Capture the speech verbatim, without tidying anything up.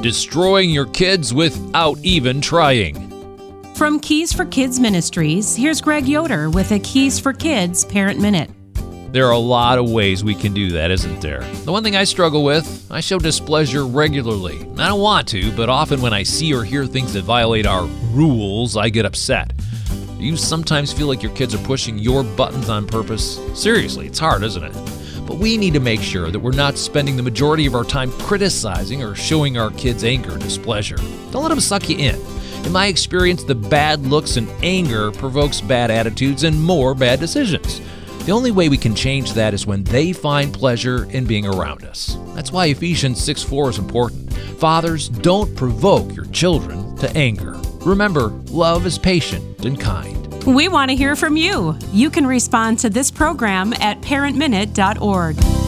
destroying your kids without even trying. From Keys for Kids Ministries, here's Greg Yoder with a Keys for Kids Parent Minute. There are a lot of ways we can do that, isn't there? The one thing I struggle with, I show displeasure regularly. I don't want to, but often when I see or hear things that violate our rules, I get upset. Do you sometimes feel like your kids are pushing your buttons on purpose? Seriously, it's hard, isn't it? But we need to make sure that we're not spending the majority of our time criticizing or showing our kids anger and displeasure. Don't let them suck you in. In my experience, the bad looks and anger provokes bad attitudes and more bad decisions. The only way we can change that is when they find pleasure in being around us. That's why Ephesians six four is important. Fathers, don't provoke your children to anger. Remember, love is patient and kind. We want to hear from you. You can respond to this program at parent minute dot org.